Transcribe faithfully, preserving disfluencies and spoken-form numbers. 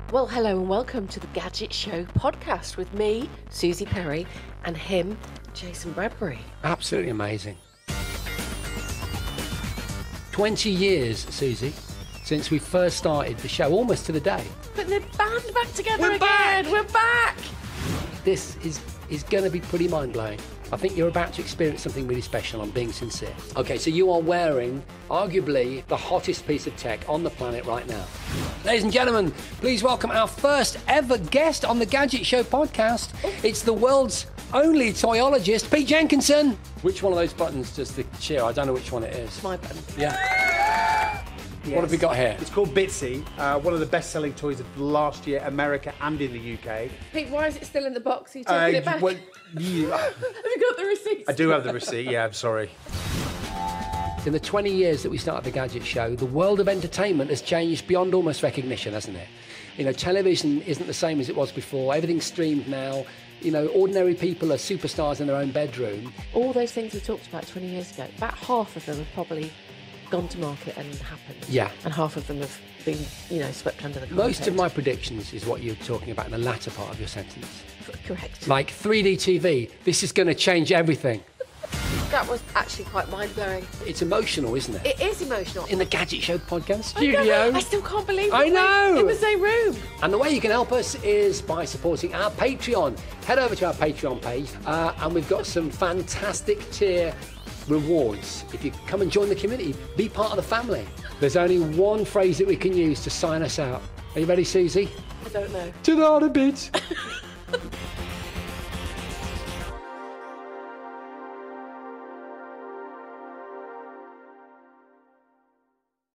Well, hello and welcome to the Gadget Show podcast with me, Susie Perry, and him, Jason Bradbury. Absolutely amazing. twenty years, Susie, since we first started the show, almost to the day. But they're band back together We're again. back! We're back! This is, is going to be pretty mind-blowing. I think you're about to experience something really special, I'm being sincere. Okay, so you are wearing arguably the hottest piece of tech on the planet right now. Ladies and gentlemen, please welcome our first ever guest on the Gadget Show podcast. It's the world's only toyologist, Pete Jenkinson. Which one of those buttons does the cheer? I don't know which one it is. My button. Yeah. Yes. What have we got here? It's called Bitsy, uh, one of the best-selling toys of last year, America and in the U K. Pete, why is it still in the box? Are you Uh, taking it back? well, you- Have you got the receipts? I do have the receipt, yeah, I'm sorry. In the twenty years that we started the Gadget Show, the world of entertainment has changed beyond almost recognition, hasn't it? You know, television isn't the same as it was before. Everything's streamed now. You know, ordinary people are superstars in their own bedroom. All those things we talked about twenty years ago, about half of them have probably gone to market and happened. Yeah. And half of them have been, you know, swept under the carpet. Most of my predictions is what you're talking about in the latter part of your sentence. Correct. Like three D T V, this is going to change everything. That was actually quite mind-blowing. It's emotional, isn't it? It is emotional. In the Gadget Show podcast I studio. know, I still can't believe I it. know. In the same room. And the way you can help us is by supporting our Patreon. Head over to our Patreon page uh, and we've got some fantastic tier rewards. If you come and join the community, be part of the family. There's only one phrase that we can use to sign us out. Are you ready, Susie? I don't know. To the other bit.